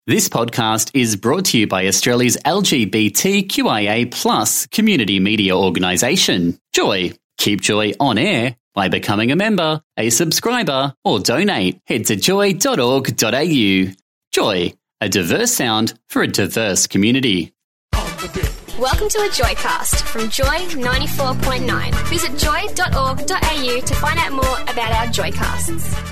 This podcast is brought to you by Australia's LGBTQIA+ community media organisation, Joy. Keep Joy on air by becoming a member, a subscriber, or donate. Head to joy.org.au. Joy, a diverse sound for a diverse community. Welcome to a Joycast from Joy 94.9. Visit joy.org.au to find out more about our Joycasts.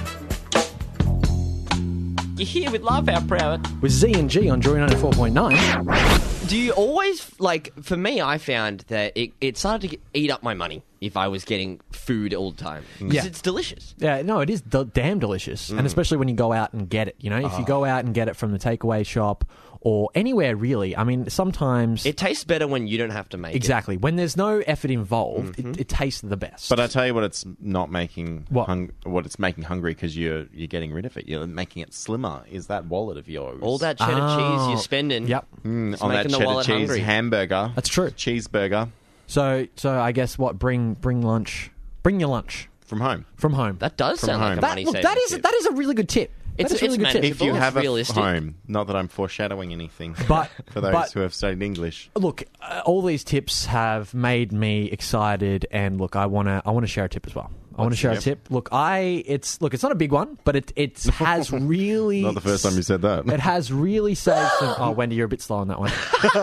You're here with Laugh Out Proud. With Z and G on Joy 94.9. Do you always, like, for me, I found that it started to eat up my money if I was getting food all the time. Because it's delicious. Yeah, no, it is damn delicious. And especially when you go out and get it, you know? If you go out and get it from the takeaway shop or anywhere, really. I mean, sometimes... It tastes better when you don't have to make it. Exactly. When there's no effort involved, it tastes the best. But I tell you what, it's not making What? it's making hungry because you're getting rid of it. You're making it slimmer. Is that wallet of yours? All that cheddar cheese you're spending. Yep. on It's that making the cheddar wallet cheese hungry. hamburger. That's true. Cheeseburger So I guess what? Bring lunch. Bring your lunch from home. from home. That does sound like a That- money look, saving that is tip. that is a really good tip. It's- That is a really it's good tip. If you It's have a realistic. home, not that I'm foreshadowing anything, But for those but- who have studied English. Look, all these tips have made me excited, and look, I want to share a tip as well. I want to share a tip. Look, it's not a big one, but it has really Not the first time you said that. It has really saved some. Oh, Wendy, you're a bit slow on that one.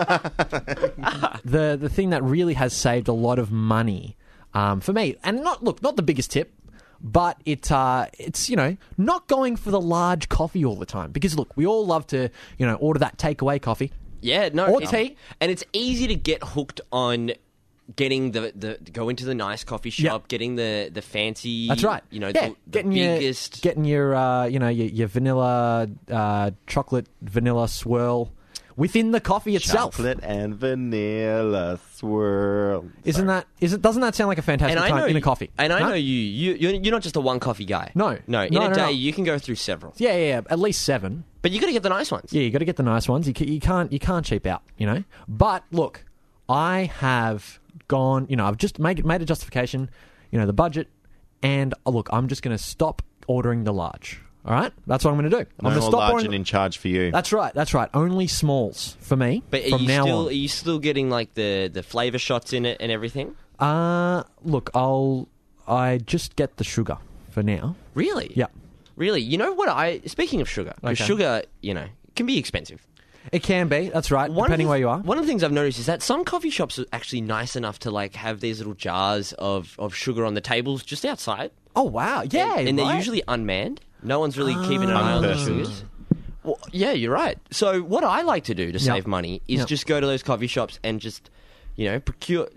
The thing that really has saved a lot of money for me, and not the biggest tip. But it's not going for the large coffee all the time, because look, we all love to order that takeaway coffee. Yeah, no. Or it's- tea. And it's easy to get hooked on getting the go into the nice coffee shop, Yeah. getting the fancy. That's right. The getting biggest. getting your your vanilla chocolate vanilla swirl within the coffee itself. Chocolate and vanilla swirl. Doesn't that sound like a fantastic time in a coffee? And I Huh? know you're not just a one coffee guy. No. In No, a no, day no. you can go through several. Yeah, at least 7. But you got to get the nice ones. Yeah, you got to get the nice ones. You can't cheap out, But look, I have gone. I've just made a justification. The budget, and look, I'm just going to stop ordering the large. All right, that's what I'm going to do. I'm No going to more stop large ordering. and in charge for you. That's right. Only smalls for me But from now are on. you still getting like the flavor shots in it and everything? Look, I just get the sugar for now. Really? Yeah. Really? You know what? Speaking of sugar, because Okay. sugar, can be expensive. It can be. That's right. Depending where you are. One of the things I've noticed is that some coffee shops are actually nice enough to like have these little jars of sugar on the tables just outside. Oh wow! Yeah, and they're right. usually unmanned. No one's really keeping an eye on the Unpersoned. sugars. Well, yeah, you're right. So what I like to do to save money is Yep. just go to those coffee shops and just, procure,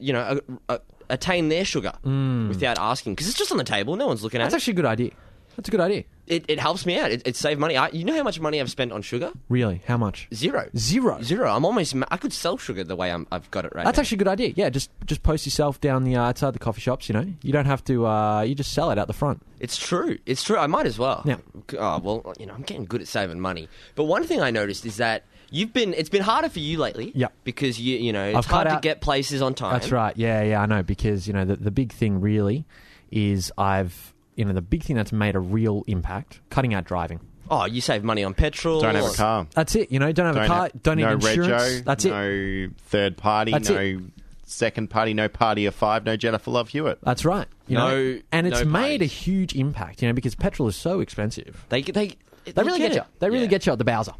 attain their sugar without asking, because it's just on the table. No one's looking at That's it. actually a good idea. That's a good idea. It helps me out. It saves money. You know how much money I've spent on sugar? Really? How much? Zero. Zero. I could sell sugar the way I've got it right That's now. actually a good idea. Yeah, just post yourself down the outside the coffee shops. You don't have to. You just sell it out the front. It's true. It's true. I might as well. Yeah. Oh, well, I'm getting good at saving money. But one thing I noticed is that it's been harder for you lately. Yep. Because it's I've cut hard to out- get places on time. That's right. Yeah, I know, because the big thing really is the big thing that's made a real impact, cutting out driving. Oh, you save money on petrol. Don't have a car. That's it. Don't have a car. Don't need no insurance. rego, That's it. No third party. That's no second party. No party of 5. No Jennifer Love Hewitt. That's right. And it's no made a parties. huge impact. Because petrol is so expensive. They They really get you. They really get you at the Bowser.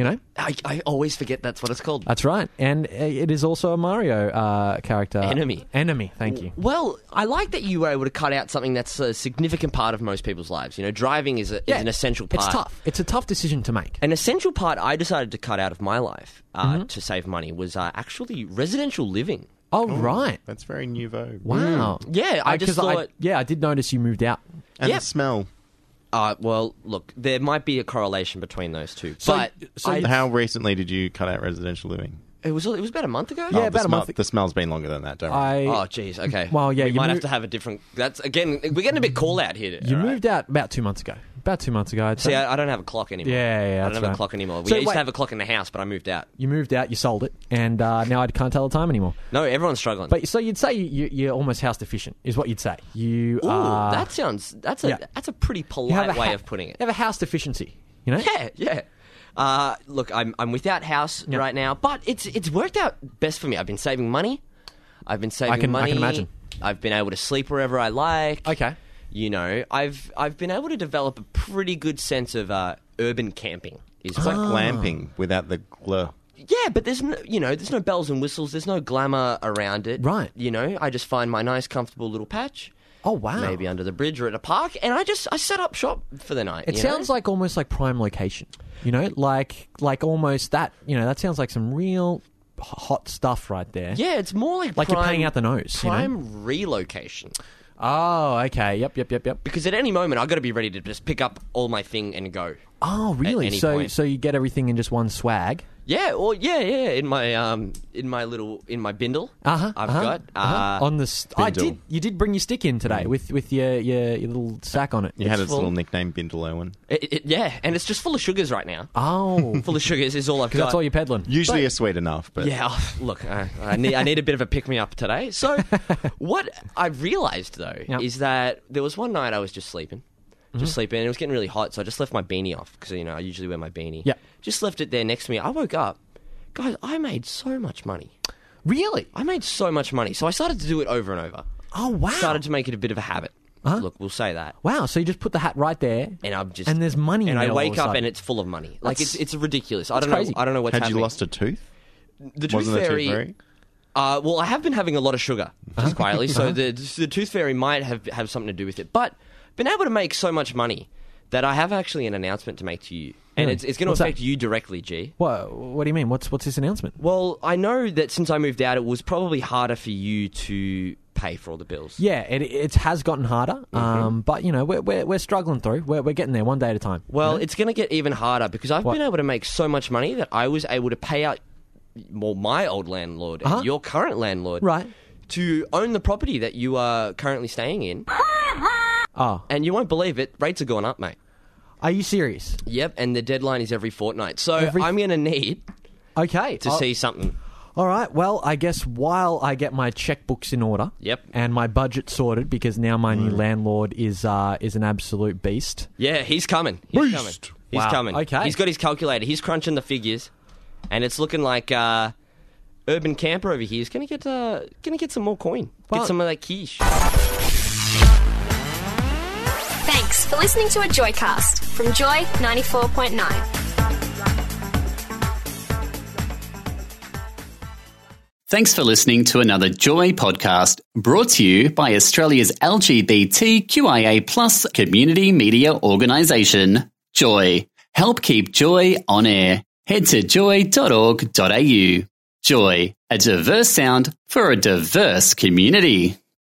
I always forget that's what it's called. That's right. And it is also a Mario character. Enemy. Thank you. Well, I like that you were able to cut out something that's a significant part of most people's lives. Driving is an essential part. It's tough. It's a tough decision to make. An essential part I decided to cut out of my life Mm-hmm. to save money was actually residential living. Oh, right. That's very new vogue. Wow. Yeah, I just 'cause thought... I did notice you moved out. And Yep. the smell. Well, look, there might be a correlation between those two. So- but so I- How recently did you cut out residential living? it was about a month ago? Yeah, the about a month. The smell's been longer than that, don't worry. Oh, jeez, okay. Well, yeah, we you might have moved- to have a different... That's, again, we're getting a bit call out here. You all right? moved out about 2 months ago. I'd say. See, I don't have a clock anymore. Yeah, I that's don't have right. a clock anymore. We So used wait- to have a clock in the house, but I moved out. You moved out, you sold it, and now I can't tell the time anymore. No, everyone's struggling. But so you'd say you're almost house deficient, is what you'd say. You Ooh, are. that's a Yeah. pretty you have polite a way ha- of putting it. You have a house deficiency. Yeah. Look, I'm without house right now, but it's worked out best for me. I've been saving money. I've been saving money. I can imagine. I've been able to sleep wherever I like. Okay. You know, I've been able to develop a pretty good sense of urban camping. It's like glamping without the glur. Yeah, but there's no bells and whistles. There's no glamour around it. Right. You know, I just find my nice, comfortable little patch. Oh, wow. Maybe under the bridge or at a park, and I set up shop for the night. It sounds like almost like prime location. You know, like almost that. You know, that sounds like some real hot stuff right there. Yeah, it's more like prime, you're paying out the nose. Prime relocation. Oh, okay. Yep. Because at any moment, I've got to be ready to just pick up all my thing and go. Oh, really? So you get everything in just one swag? Yeah, well, yeah. In my bindle, I've got on the. You did bring your stick in today with your little sack on it. You had its little nickname, Bindle Owen. Yeah, and it's just full of sugars right now. Oh, full of sugars is all I've got. That's all you're peddling. Usually are sweet enough, but yeah. Look, I need a bit of a pick me up today. So what I've realised though is that there was one night I was just sleeping. Sleeping, and it was getting really hot, so I just left my beanie off because I usually wear my beanie. Yeah, just left it there next to me. I woke up, guys. I made so much money. Really? I made so much money, so I started to do it over and over. Oh wow! Started to make it a bit of a habit. Look, we'll say that. Wow! So you just put the hat right there, and and there's money. And in I wake up and it's full of money. Like it's ridiculous. I don't know. I don't know what's happening. Had you lost a tooth? The tooth fairy. Well, I have been having a lot of sugar, just quietly. So the tooth fairy might have something to do with it, but been able to make so much money that I have actually an announcement to make to you. And it's going to affect you directly, G. What do you mean? What's this announcement? Well, I know that since I moved out, it was probably harder for you to pay for all the bills. Yeah, it has gotten harder, but, we're struggling through. We're getting there one day at a time. Well, it's going to get even harder because I've been able to make so much money that I was able to pay out my old landlord and your current landlord to own the property that you are currently staying in. Oh. And you won't believe it, rates are going up, mate. Are you serious? Yep, and the deadline is every fortnight. So I'm going to need to see something. All right, well, I guess while I get my checkbooks in order and my budget sorted, because now my new landlord is an absolute beast. Yeah, he's coming. He's coming. Okay. He's got his calculator. He's crunching the figures, and it's looking like Urban Camper over here is going to get some more coin. Get some of that quiche. Thanks for listening to a Joycast from Joy 94.9. Thanks for listening to another Joy podcast brought to you by Australia's LGBTQIA+ community media organisation, Joy. Help keep Joy on air. Head to joy.org.au. Joy, a diverse sound for a diverse community.